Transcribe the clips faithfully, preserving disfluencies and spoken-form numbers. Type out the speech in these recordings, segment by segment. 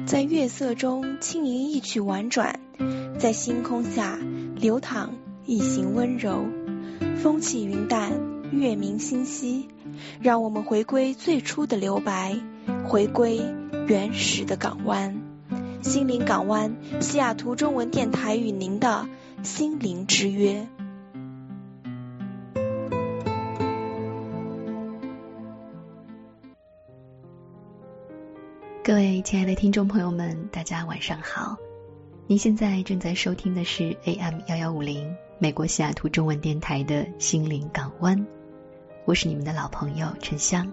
在月色中轻盈一曲婉转，在星空下流淌一行温柔。风起云淡，月明星稀，让我们回归最初的留白，回归原始的港湾。心灵港湾，西雅图中文电台与您的心灵之约。 各位亲爱的听众朋友们，大家晚上好。您现在正在收听的是 A M 一一五零 美国西雅图中文电台的心灵港湾，我是你们的老朋友陈香。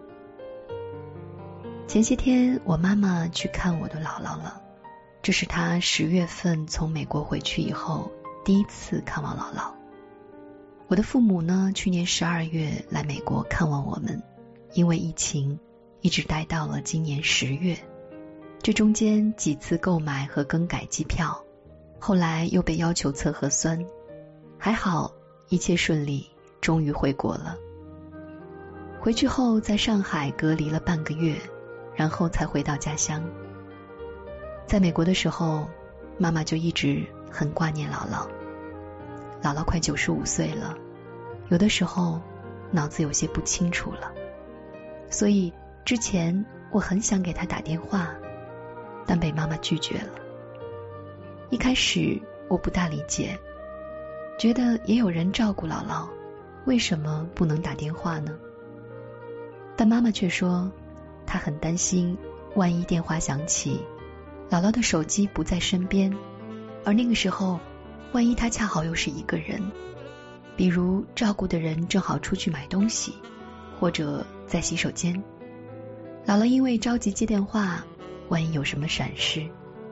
前些天我妈妈去看我的姥姥了，这是她十月份从美国回去以后第一次看望姥姥。我的父母呢，去年十二月来美国看望我们，因为疫情一直待到了今年十月。这中间几次购买和更改机票，后来又被要求测核酸，还好一切顺利，终于回国了。回去后在上海隔离了半个月，然后才回到家乡。在美国的时候，妈妈就一直很挂念姥姥。姥姥快九十五岁了，有的时候脑子有些不清楚了，所以之前我很想给她打电话，但被妈妈拒绝了。一开始我不大理解，觉得也有人照顾姥姥，为什么不能打电话呢？但妈妈却说，她很担心万一电话响起，姥姥的手机不在身边，而那个时候万一她恰好又是一个人，比如照顾的人正好出去买东西，或者在洗手间，姥姥因为着急接电话，万一有什么闪失。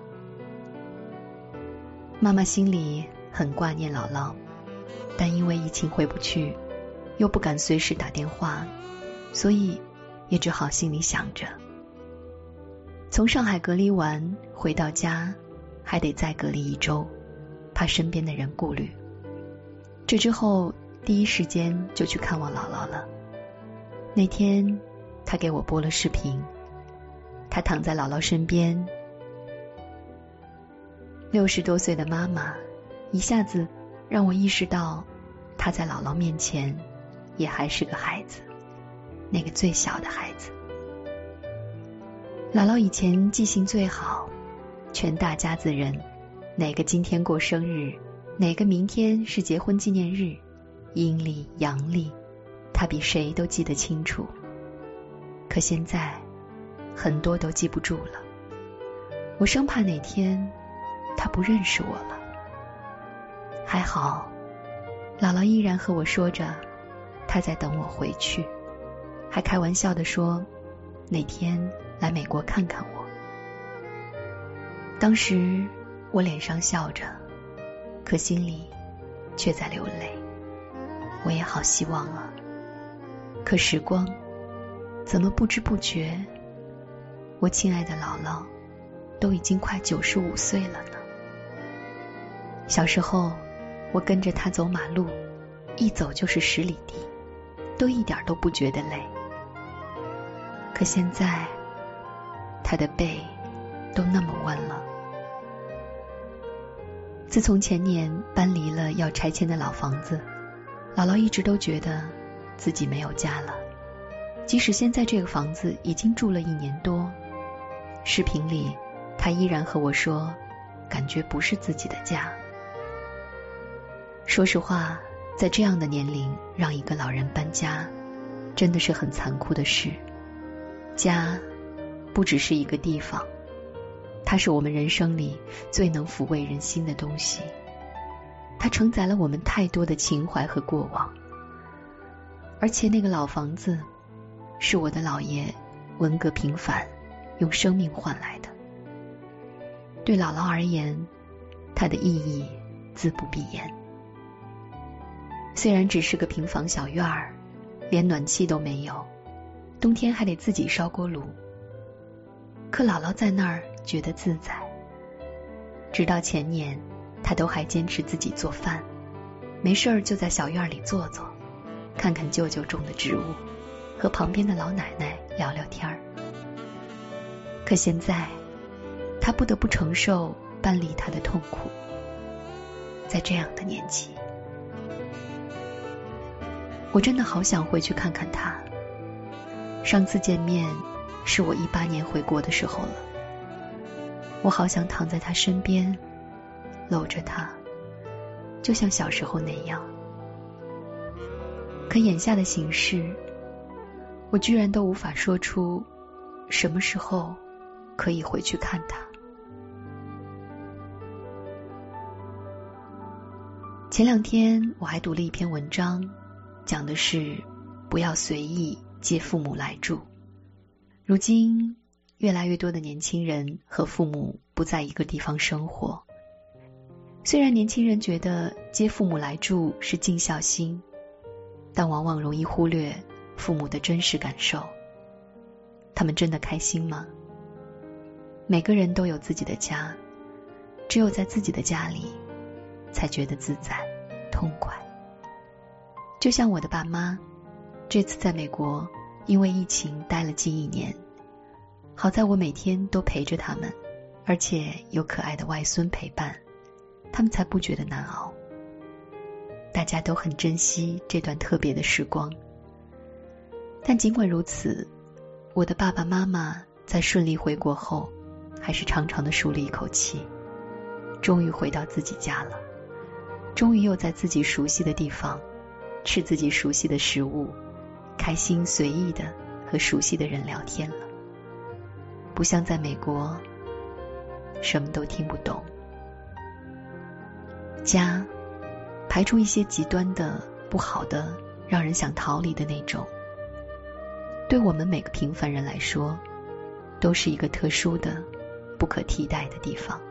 妈妈心里很挂念姥姥，但因为疫情回不去，又不敢随时打电话，所以也只好心里想着。从上海隔离完回到家，还得再隔离一周，怕身边的人顾虑。这之后第一时间就去看望姥姥了。那天她给我拨了视频，她躺在姥姥身边，六十多岁的妈妈一下子让我意识到，她在姥姥面前也还是个孩子，那个最小的孩子。姥姥以前记性最好，全大家子人哪个今天过生日，哪个明天是结婚纪念日，阴历阳历，她比谁都记得清楚。可现在很多都记不住了，我生怕哪天他不认识我了。还好姥姥依然和我说着她在等我回去，还开玩笑地说哪天来美国看看我。当时我脸上笑着，可心里却在流泪。我也好希望啊，可时光怎么不知不觉，我亲爱的姥姥都已经快九十五岁了呢。小时候我跟着她走马路，一走就是十里地，都一点都不觉得累。可现在她的背都那么弯了。自从前年搬离了要拆迁的老房子，姥姥一直都觉得自己没有家了。即使现在这个房子已经住了一年多，视频里她依然和我说，感觉不是自己的家。说实话，在这样的年龄让一个老人搬家，真的是很残酷的事。家不只是一个地方，它是我们人生里最能抚慰人心的东西，它承载了我们太多的情怀和过往。而且那个老房子是我的姥爷文革平反用生命换来的，对姥姥而言，它的意义自不必言。虽然只是个平房小院儿，连暖气都没有，冬天还得自己烧锅炉，可姥姥在那儿觉得自在。直到前年，她都还坚持自己做饭，没事儿就在小院里坐坐，看看舅舅种的植物，和旁边的老奶奶聊聊天儿。可现在，她他不得不承受搬离他的痛苦。在这样的年纪，我真的好想回去看看他。上次见面是我一八年回国的时候了，我好想躺在他身边，搂着他，就像小时候那样。可眼下的形势，我居然都无法说出什么时候可以回去看他。前两天我还读了一篇文章，讲的是不要随意接父母来住。如今越来越多的年轻人和父母不在一个地方生活，虽然年轻人觉得接父母来住是尽孝心，但往往容易忽略父母的真实感受。他们真的开心吗？每个人都有自己的家，只有在自己的家里才觉得自在痛快。就像我的爸妈，这次在美国因为疫情待了近一年，好在我每天都陪着他们，而且有可爱的外孙陪伴，他们才不觉得难熬。大家都很珍惜这段特别的时光。但尽管如此，我的爸爸妈妈在顺利回国后，还是长长的舒了一口气，终于回到自己家了，终于又在自己熟悉的地方吃自己熟悉的食物，开心随意的和熟悉的人聊天了。不像在美国，什么都听不懂。家，排除一些极端的、不好的、让人想逃离的那种，对我们每个平凡人来说，都是一个特殊的、不可替代的地方。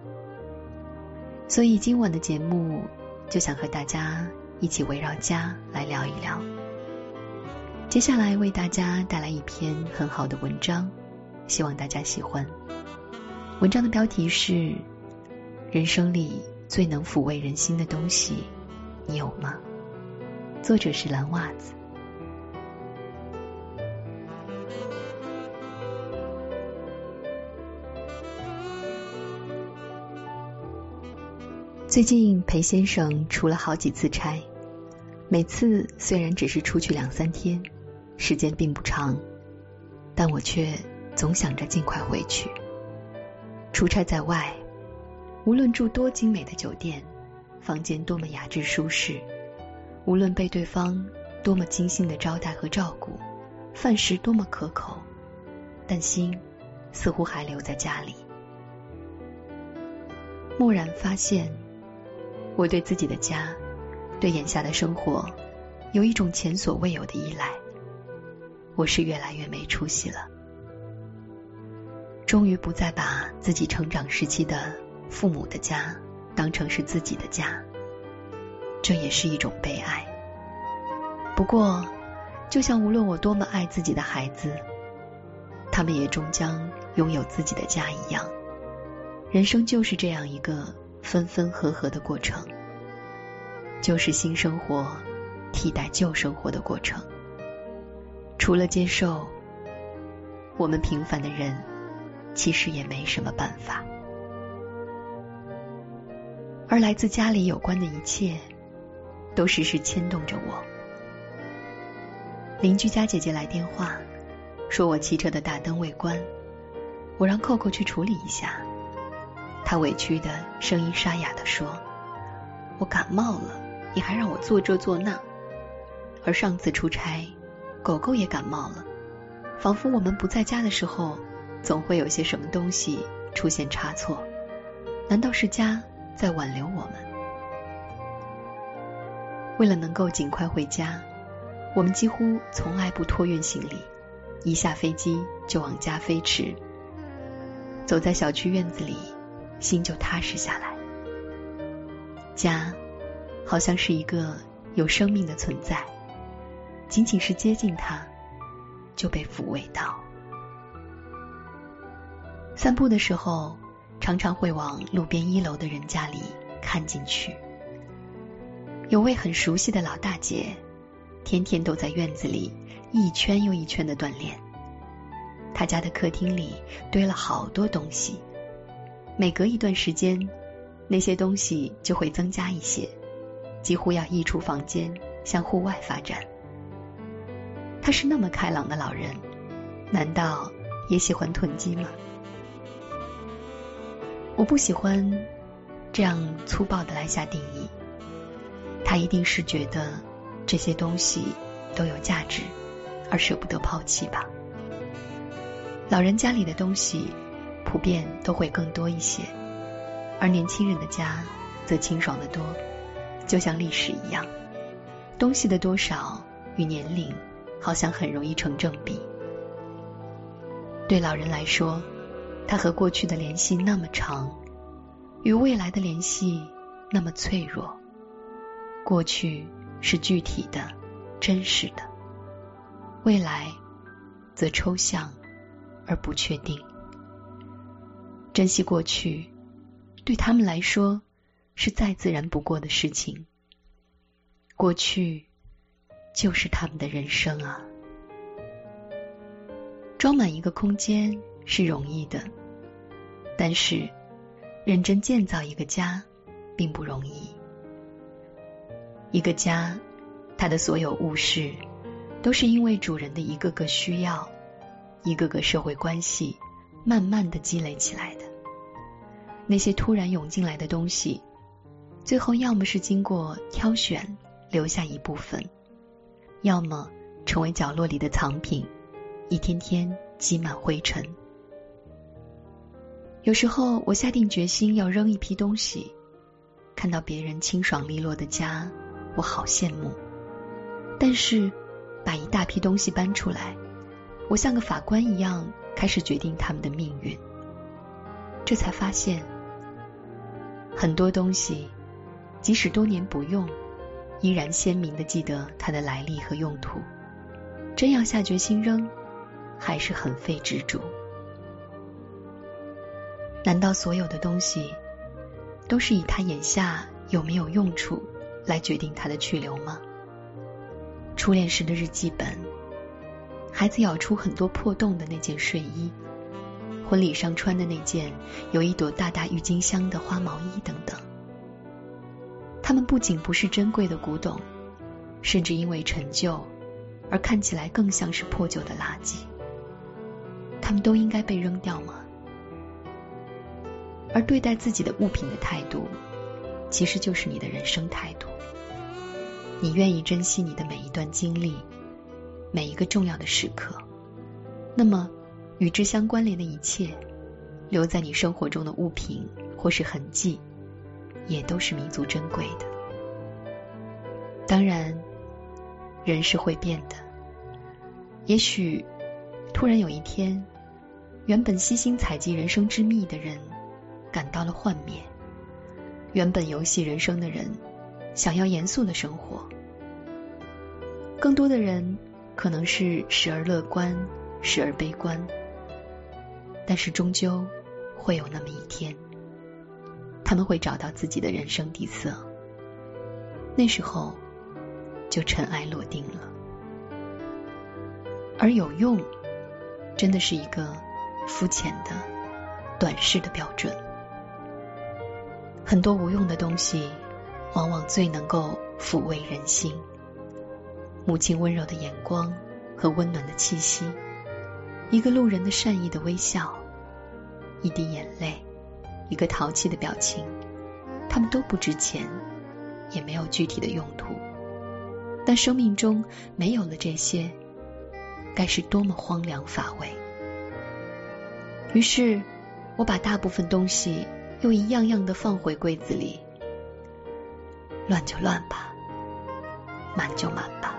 所以今晚的节目就想和大家一起围绕家来聊一聊。接下来为大家带来一篇很好的文章，希望大家喜欢。文章的标题是人生里最能抚慰人心的东西你有吗？作者是蓝袜子。最近裴先生出了好几次差，每次虽然只是出去两三天，时间并不长，但我却总想着尽快回去。出差在外，无论住多精美的酒店，房间多么雅致舒适，无论被对方多么精心的招待和照顾，饭食多么可口，但心似乎还留在家里。蓦然发现，我对自己的家，对眼下的生活，有一种前所未有的依赖。我是越来越没出息了，终于不再把自己成长时期的父母的家当成是自己的家，这也是一种悲哀。不过，就像无论我多么爱自己的孩子，他们也终将拥有自己的家一样，人生就是这样一个分分合合的过程，就是新生活替代旧生活的过程。除了接受，我们平凡的人其实也没什么办法。而来自家里有关的一切，都时时牵动着我。邻居家姐姐来电话，说我汽车的大灯未关，我让扣扣去处理一下。她委屈的声音沙哑地说，我感冒了，你还让我做这做那。而上次出差，狗狗也感冒了，仿佛我们不在家的时候，总会有些什么东西出现差错。难道是家在挽留我们？为了能够尽快回家，我们几乎从来不托运行李，一下飞机就往家飞驰。走在小区院子里，心就踏实下来。家好像是一个有生命的存在，仅仅是接近它，就被抚慰到。散步的时候，常常会往路边一楼的人家里看进去。有位很熟悉的老大姐，天天都在院子里一圈又一圈的锻炼。她家的客厅里堆了好多东西， 每隔一段时间，那些东西就会增加一些，几乎要溢出房间，向户外发展。他是那么开朗的老人，难道也喜欢囤积吗？我不喜欢这样粗暴地来下定义，他一定是觉得这些东西都有价值，而舍不得抛弃吧。老人家里的东西普遍都会更多一些，而年轻人的家则清爽得多，就像历史一样，东西的多少与年龄好像很容易成正比。对老人来说，他和过去的联系那么长，与未来的联系那么脆弱。过去是具体的、真实的，未来则抽象而不确定。珍惜过去，对他们来说是再自然不过的事情。过去就是他们的人生啊。装满一个空间是容易的，但是认真建造一个家并不容易。一个家，它的所有物事都是因为主人的一个个需要，一个个社会关系慢慢地积累起来的。那些突然涌进来的东西，最后要么是经过挑选留下一部分，要么成为角落里的藏品，一天天积满灰尘。有时候我下定决心要扔一批东西，看到别人清爽利落的家，我好羡慕。但是把一大批东西搬出来，我像个法官一样开始决定他们的命运。这才发现，很多东西即使多年不用，依然鲜明地记得它的来历和用途。真要下决心扔，还是很费执着。难道所有的东西都是以它眼下有没有用处来决定它的去留吗？初恋时的日记本，孩子咬出很多破洞的那件睡衣，婚礼上穿的那件有一朵大大郁金香的花毛衣等等。它们不仅不是珍贵的古董，甚至因为陈旧而看起来更像是破旧的垃圾。它们都应该被扔掉吗？而对待自己的物品的态度，其实就是你的人生态度。你愿意珍惜你的每一段经历，每一个重要的时刻，那么与之相关联的一切，留在你生活中的物品或是痕迹，也都是弥足珍贵的。当然，人是会变的。也许突然有一天，原本悉心采集人生之蜜的人感到了幻灭，原本游戏人生的人想要严肃的生活。更多的人可能是时而乐观，时而悲观，但是终究会有那么一天，他们会找到自己的人生底色，那时候就尘埃落定了。而有用真的是一个肤浅的短视的标准。很多无用的东西往往最能够抚慰人心，母亲温柔的眼光和温暖的气息，一个路人的善意的微笑，一滴眼泪，一个淘气的表情，它们都不值钱，也没有具体的用途。但生命中没有了这些，该是多么荒凉乏味。于是我把大部分东西又一样样地放回柜子里，乱就乱吧，满就满吧。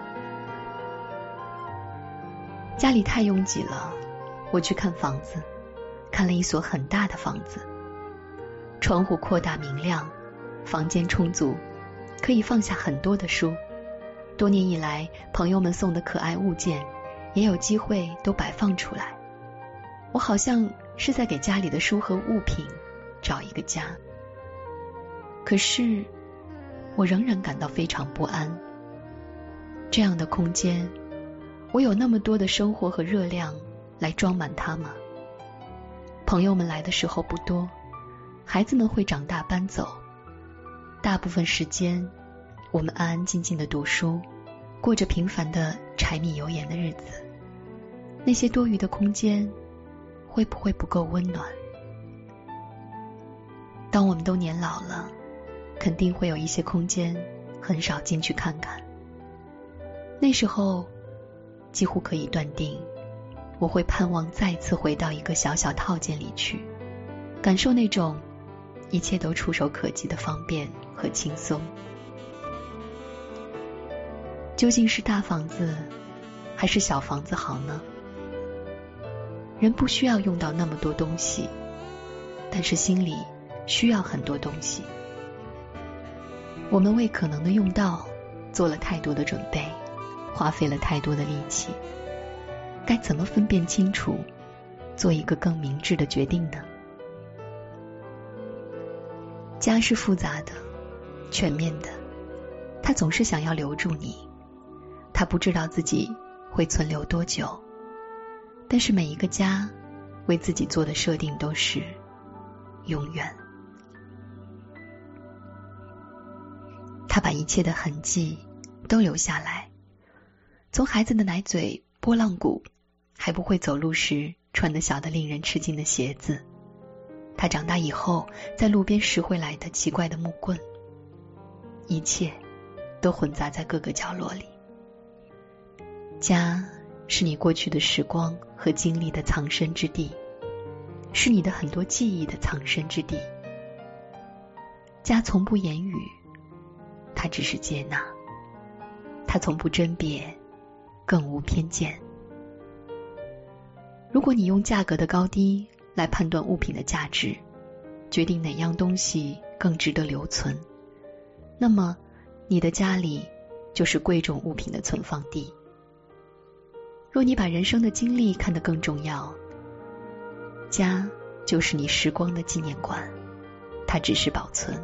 家里太拥挤了，我去看房子，看了一所很大的房子，窗户扩大明亮，房间充足，可以放下很多的书。多年以来，朋友们送的可爱物件也有机会都摆放出来。我好像是在给家里的书和物品找一个家。可是我仍然感到非常不安。这样的空间，我有那么多的生活和热量来装满它吗？朋友们来的时候不多， 孩子们会长大搬走，大部分时间我们安安静静的读书，过着平凡的柴米油盐的日子。那些多余的空间会不会不够温暖？当我们都年老了，肯定会有一些空间很少进去看看。那时候几乎可以断定，我会盼望再次回到一个小小套间里去，感受那种一切都触手可及的方便和轻松。究竟是大房子还是小房子好呢？人不需要用到那么多东西，但是心里需要很多东西。我们为可能的用到做了太多的准备，花费了太多的力气，该怎么分辨清楚，做一个更明智的决定呢？家是复杂的，全面的，他总是想要留住你，他不知道自己会存留多久，但是每一个家为自己做的设定都是永远。他把一切的痕迹都留下来，从孩子的奶嘴、拨浪鼓，还不会走路时穿得小得令人吃惊的鞋子，他长大以后在路边拾回来的奇怪的木棍，一切都混杂在各个角落里。家是你过去的时光和经历的藏身之地，是你的很多记忆的藏身之地。家从不言语，它只是接纳，它从不甄别，更无偏见。如果你用价格的高低来判断物品的价值，决定哪样东西更值得留存，那么你的家里就是贵重物品的存放地。若你把人生的经历看得更重要，家就是你时光的纪念馆，它只是保存。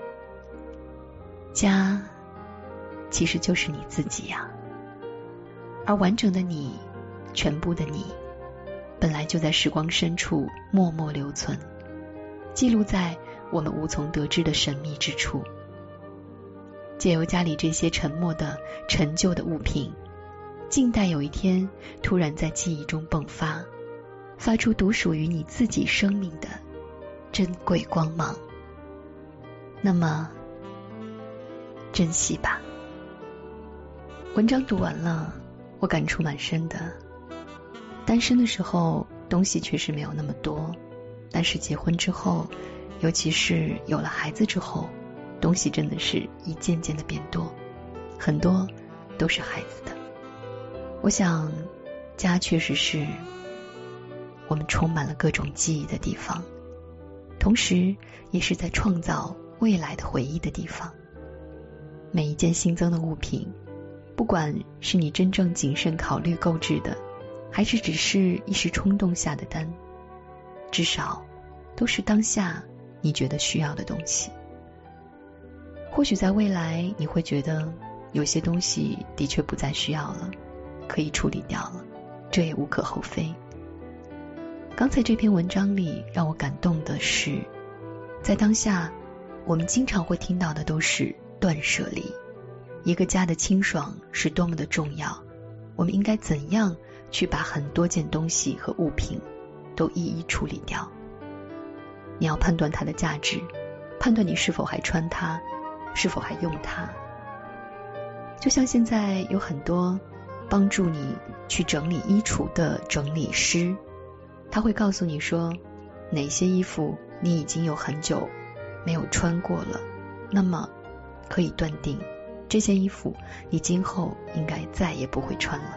家其实就是你自己呀、啊，而完整的你，全部的你，本来就在时光深处默默留存，记录在我们无从得知的神秘之处。借由家里这些沉默的陈旧的物品，静待有一天突然在记忆中迸发，发出独属于你自己生命的珍贵光芒。那么珍惜吧。文章读完了，我感触蛮深的。单身的时候东西确实没有那么多，但是结婚之后，尤其是有了孩子之后，东西真的是一件件的变多，很多都是孩子的。我想家确实是我们充满了各种记忆的地方，同时也是在创造未来的回忆的地方。每一件新增的物品，不管是你真正谨慎考虑购置的，还是只是一时冲动下的单，至少都是当下你觉得需要的东西。或许在未来你会觉得有些东西的确不再需要了，可以处理掉了，这也无可厚非。刚才这篇文章里让我感动的是，在当下我们经常会听到的都是断舍离，一个家的清爽是多么的重要，我们应该怎样去把很多件东西和物品都一一处理掉。你要判断它的价值，判断你是否还穿它，是否还用它。就像现在有很多帮助你去整理衣橱的整理师，他会告诉你说哪些衣服你已经有很久没有穿过了，那么可以断定这件衣服你今后应该再也不会穿了。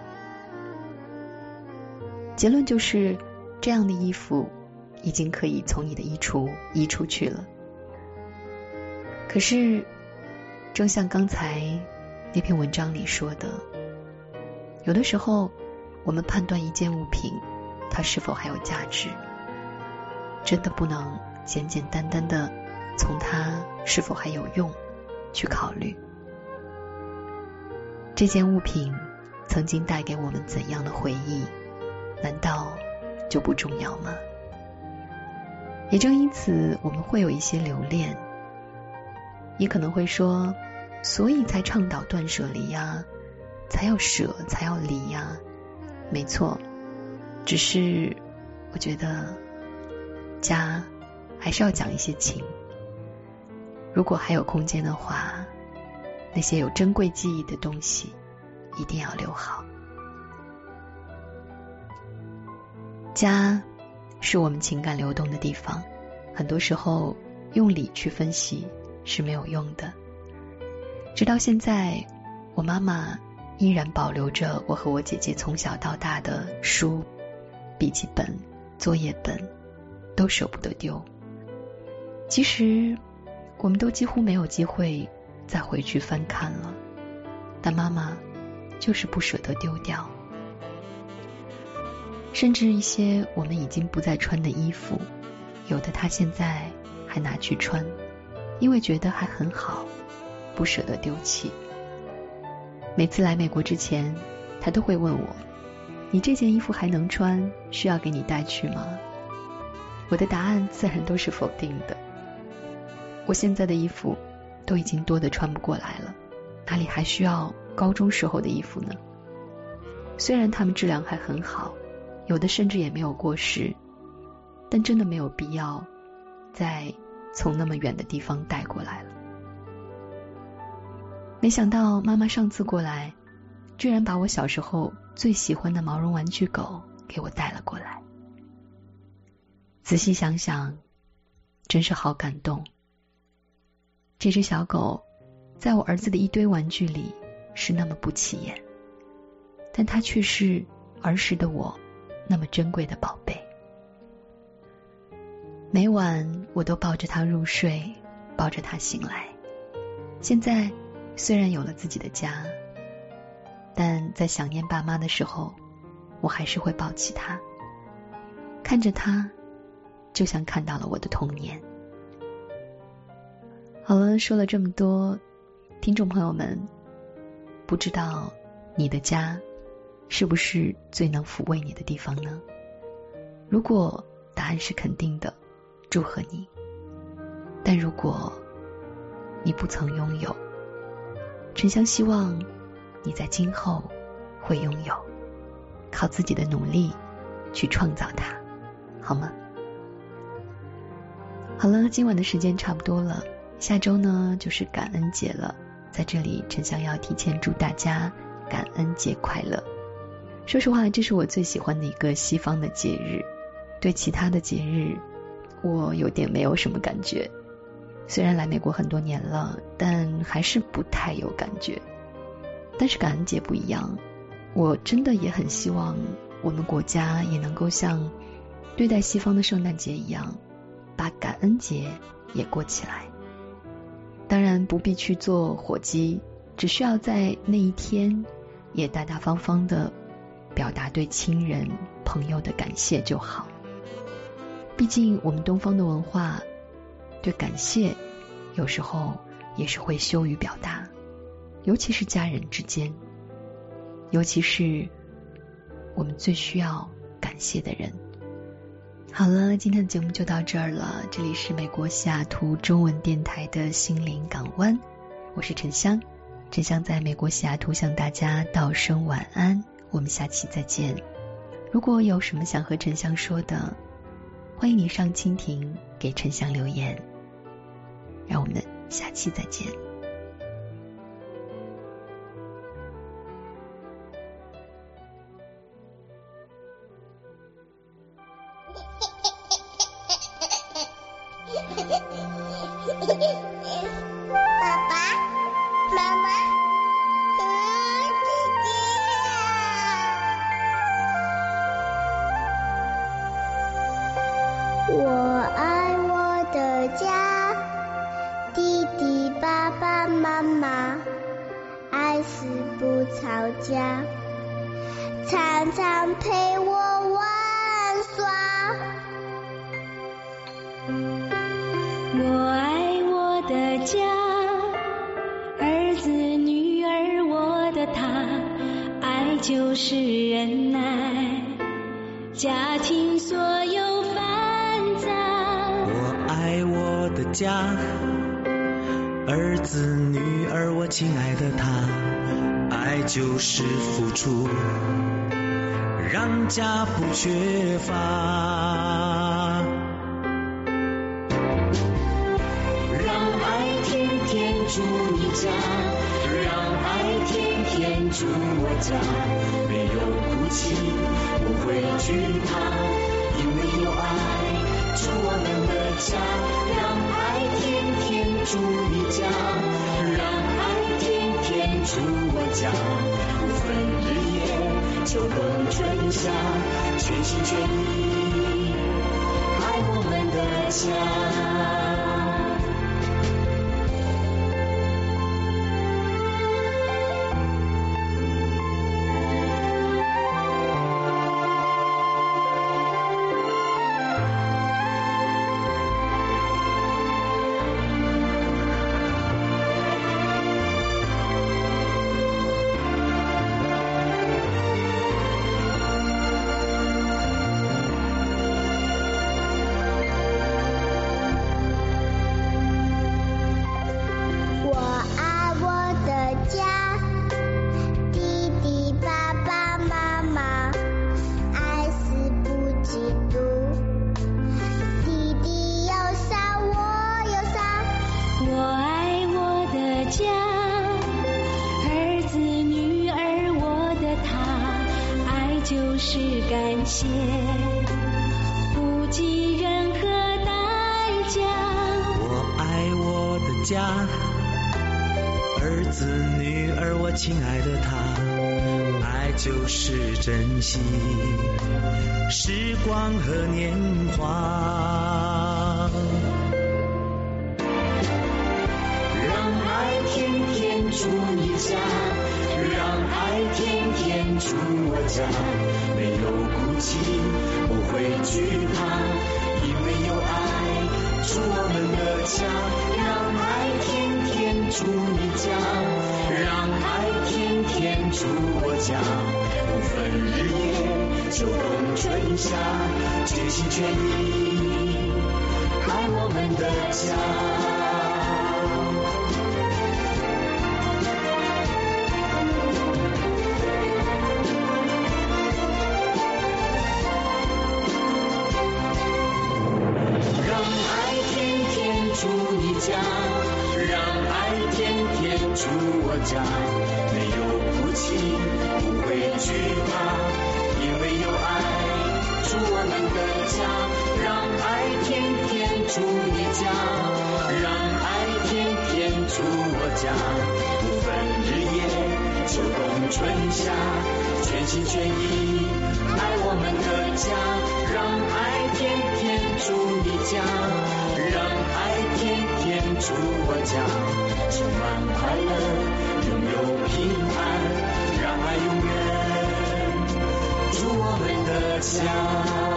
结论就是这样的衣服已经可以从你的衣橱移出去了。可是正像刚才那篇文章里说的，有的时候我们判断一件物品它是否还有价值，真的不能简简单单的从它是否还有用去考虑。这件物品曾经带给我们怎样的回忆，难道就不重要吗？ 也正因此我们会有一些留恋，也可能会说，所以才倡导断舍离呀，才要舍，才要离呀。没错，只是我觉得家还是要讲一些情。如果还有空间的话，那些有珍贵记忆的东西一定要留好。家是我们情感流动的地方，很多时候用理去分析是没有用的。直到现在，我妈妈依然保留着我和我姐姐从小到大的书、笔记本、作业本，都舍不得丢。其实我们都几乎没有机会再回去翻看了，但妈妈就是不舍得丢掉。甚至一些我们已经不再穿的衣服，有的她现在还拿去穿，因为觉得还很好，不舍得丢弃。每次来美国之前，她都会问我，你这件衣服还能穿，需要给你带去吗？我的答案自然都是否定的。我现在的衣服都已经多得穿不过来了，哪里还需要高中时候的衣服呢？虽然它们质量还很好，有的甚至也没有过时，但真的没有必要再从那么远的地方带过来了。没想到妈妈上次过来，居然把我小时候最喜欢的毛绒玩具狗给我带了过来。仔细想想，真是好感动。这只小狗在我儿子的一堆玩具里是那么不起眼，但它却是儿时的我那么珍贵的宝贝。每晚我都抱着它入睡，抱着它醒来。现在虽然有了自己的家，但在想念爸妈的时候，我还是会抱起它，看着它，就像看到了我的童年。好了，说了这么多，听众朋友们，不知道你的家是不是最能抚慰你的地方呢？如果答案是肯定的，祝贺你。但如果你不曾拥有，沉香希望你在今后会拥有，靠自己的努力去创造它，好吗？好了，今晚的时间差不多了，下周呢就是感恩节了，在这里沉香要提前祝大家感恩节快乐。说实话，这是我最喜欢的一个西方的节日，对其他的节日我有点没有什么感觉。虽然来美国很多年了，但还是不太有感觉。但是感恩节不一样，我真的也很希望我们国家也能够像对待西方的圣诞节一样，把感恩节也过起来。当然不必去做火鸡，只需要在那一天也大大方方的表达对亲人朋友的感谢就好。毕竟我们东方的文化对感谢有时候也是会羞于表达，尤其是家人之间，尤其是我们最需要感谢的人。好了，今天的节目就到这儿了，这里是美国西雅图中文电台的心灵港湾，我是沉香，沉香在美国西雅图向大家道声晚安，我们下期再见。如果有什么想和沉香说的，欢迎你上蜻蜓给沉香留言，让我们下期再见。 爸爸妈妈我爱我的家，弟弟爸爸妈妈爱是不吵架，常常陪我玩耍。 我爱我的家，儿子女儿我的他，爱就是忍耐，家庭所有烦躁的家，儿子女儿我亲爱的他，爱就是付出，让家不缺乏， 让爱天天住你家，让爱天天住我家，没有哭泣，不会惧怕，因为有爱住我们的家，让爱天天住你家，让爱天天住我家，不分日夜，秋冬春夏，全心全意爱我们的家。就是感谢，不计任何代价。 我爱我的家，儿子女儿我亲爱的他，爱就是珍惜时光和年华， 让爱天天住你家，让爱天天住我家，没有哭泣，不会惧怕，因为有爱住我们的家，让爱天天住你家，让爱天天住我家，不分日夜，秋冬春夏，全心全意爱我们的家。住你家，让爱天天住我家，没有哭泣，不会惧怕，因为有爱住我们的家，让爱天天住你家，让爱天天住我家，不分日夜，秋冬春夏，全心全意爱我们的家，让爱天天住你家，让爱天天住我家，充满快乐，拥有平安，让爱永远住我们的家。